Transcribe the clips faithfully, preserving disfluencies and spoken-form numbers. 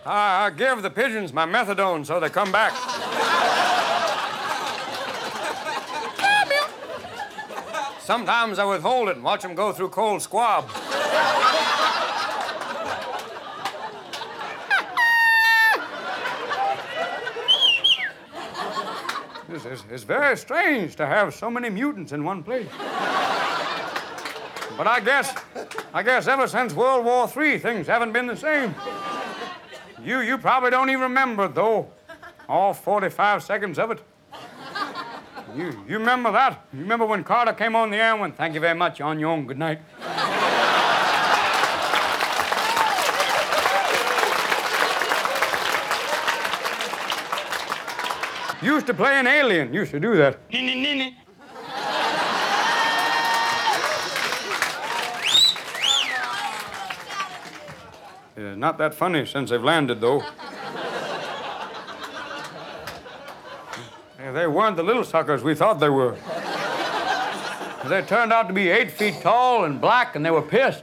I, I give the pigeons my methadone so they come back. Sometimes I withhold it and watch them go through cold squab. It's, it's, it's very strange to have so many mutants in one place. But I guess, I guess ever since World War Three, things haven't been the same. You, you probably don't even remember it, though. All forty-five seconds of it. You, you remember that? You remember when Carter came on the air and went, "Thank you very much, you're on your own, good night." Used to play an alien, used to do that. Yeah, not that funny since they've landed, though. Yeah, they weren't the little suckers we thought they were. They turned out to be eight feet tall and black, and they were pissed.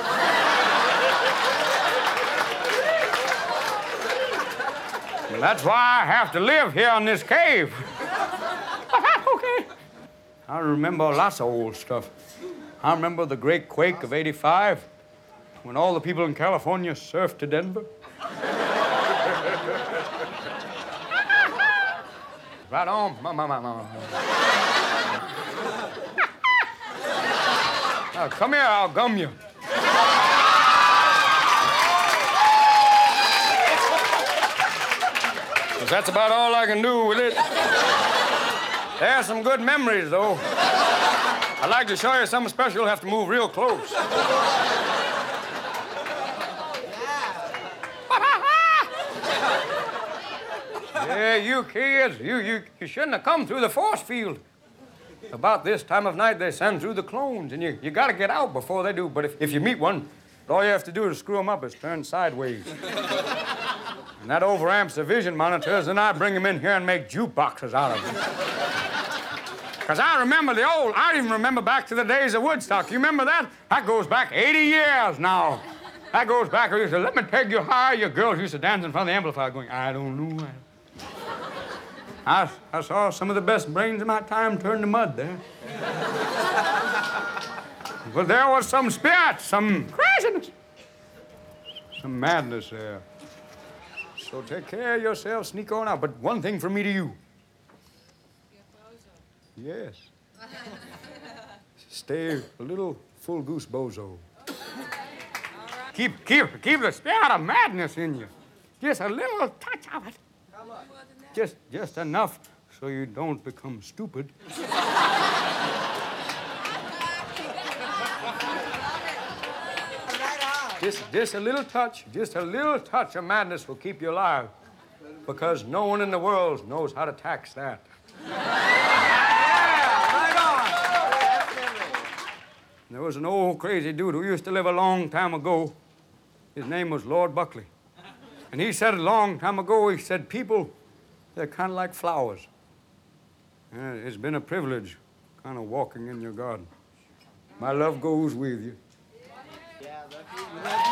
And that's why I have to live here in this cave. Okay. I remember lots of old stuff. I remember the great quake of eighty-five, when all the people in California surfed to Denver. Right on. Ma, ma, ma, ma. Now, come here, I'll gum you. Because that's about all I can do with it. There's some good memories, though. I'd like to show you something special. You'll have to move real close. Yeah, you kids, you, you, you shouldn't have come through the force field. About this time of night, they send through the clones, and you, you got to get out before they do. But if, if you meet one, all you have to do to screw them up is turn sideways. And that overamps the vision monitors, and I bring them in here and make jukeboxes out of them. Because I remember the old, I even remember back to the days of Woodstock. You remember that? That goes back eighty years now. That goes back, I used to, "Let me take you higher." Your girls used to dance in front of the amplifier going, "I don't know." I, I saw some of the best brains of my time turn to mud there. But there was some spirit, some craziness, some madness there. So take care of yourself, sneak on out. But one thing from me to you. Yes. Stay a little full goose bozo. Keep, keep, keep the spirit of madness in you. Just a little touch of it. Just, just enough so you don't become stupid. Just, just a little touch, just a little touch of madness will keep you alive, because no one in the world knows how to tax that. There was an old crazy dude who used to live a long time ago. His name was Lord Buckley. And he said a long time ago, he said, people, they're kind of like flowers. Uh, it's been a privilege kind of walking in your garden. My love goes with you. Yeah,